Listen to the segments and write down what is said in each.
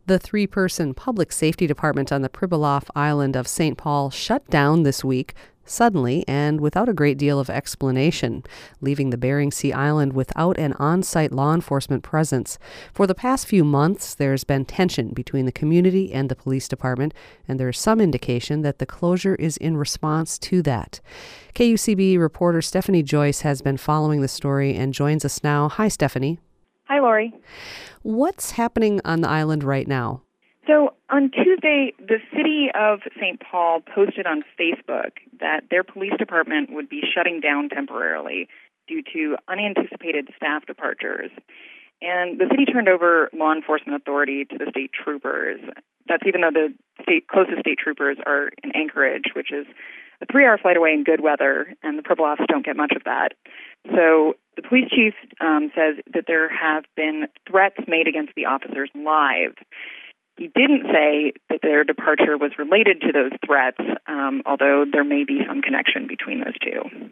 The three-person public safety department on the Pribilof island of St. Paul shut down this week, suddenly and without a great deal of explanation, leaving the Bering Sea island without an on-site law enforcement presence. For the past few months, there's been tension between the community and the police department, and there's some indication that the closure is in response to that. KUCB reporter Stephanie Joyce has been following the story and joins us now. Hi, Stephanie. Hi, Lori. What's happening on the island right now? So on Tuesday, the city of St. Paul posted on Facebook that their police department would be shutting down temporarily due to unanticipated staff departures. And the city turned over law enforcement authority to the state troopers. That's even though the closest state troopers are in Anchorage, which is a 3-hour flight away in good weather, and the Pribilofs don't get much of that. So the police chief says that there have been threats made against the officers' lives. He didn't say that their departure was related to those threats, although there may be some connection between those two.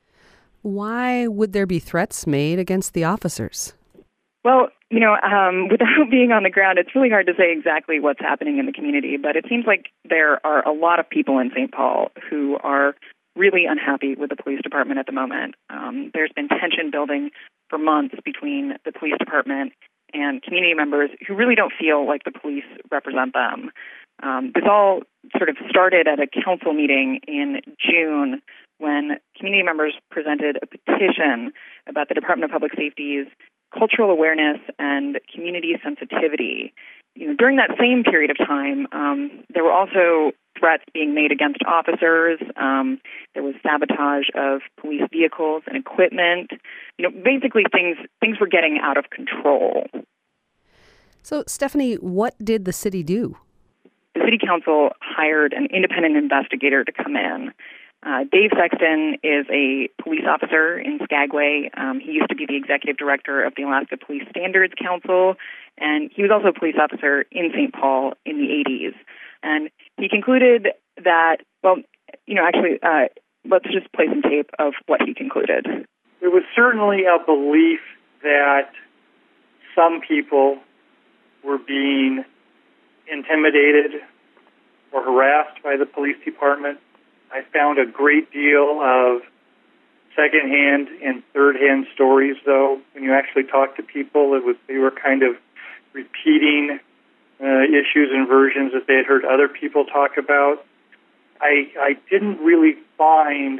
Why would there be threats made against the officers? Well, without being on the ground, it's really hard to say exactly what's happening in the community, but it seems like there are a lot of people in St. Paul who are really unhappy with the police department at the moment. There's been tension building for months between the police department and community members who really don't feel like the police represent them. This all sort of started at a council meeting in June when community members presented a petition about the Department of Public Safety's cultural awareness and community sensitivity. During that same period of time, there were also threats being made against officers. There was sabotage of police vehicles and equipment. Basically things were getting out of control. So, Stephanie, what did the city do? The city council hired an independent investigator to come in. Dave Sexton is a police officer in Skagway. He used to be the executive director of the Alaska Police Standards Council, and he was also a police officer in St. Paul in the 80s. And he concluded that, let's just play some tape of what he concluded. There was certainly a belief that some people were being intimidated or harassed by the police department. I found a great deal of secondhand and third-hand stories, though. When you actually talk to people, they were kind of repeating issues and versions that they had heard other people talk about. I didn't really find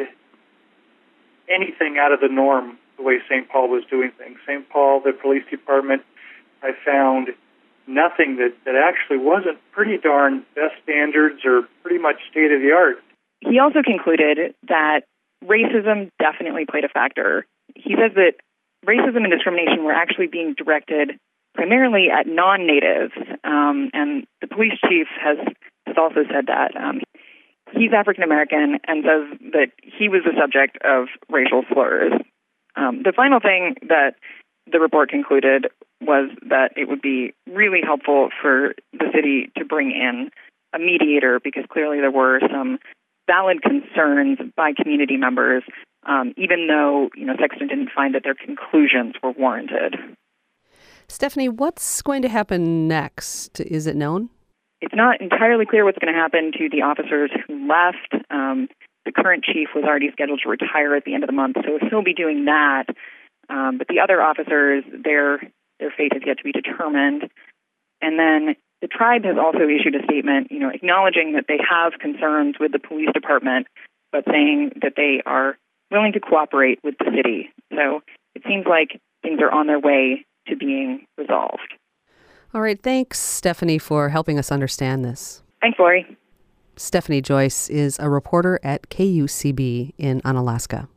anything out of the norm the way St. Paul was doing things. St. Paul, the police department, I found nothing that actually wasn't pretty darn best standards or pretty much state-of-the-art. He also concluded that racism definitely played a factor. He says that racism and discrimination were actually being directed primarily at non-natives, and the police chief has also said that. He's African-American and says that he was the subject of racial slurs. The final thing that the report concluded was that it would be really helpful for the city to bring in a mediator because clearly there were some valid concerns by community members, even though Sexton didn't find that their conclusions were warranted. Stephanie, what's going to happen next? Is it known? It's not entirely clear what's going to happen to the officers who left. The current chief was already scheduled to retire at the end of the month, so he'll be doing that. But the other officers, their fate has yet to be determined. And then the tribe has also issued a statement, acknowledging that they have concerns with the police department, but saying that they are willing to cooperate with the city. So it seems like things are on their way to being resolved. All right. Thanks, Stephanie, for helping us understand this. Thanks, Lori. Stephanie Joyce is a reporter at KUCB in Unalaska.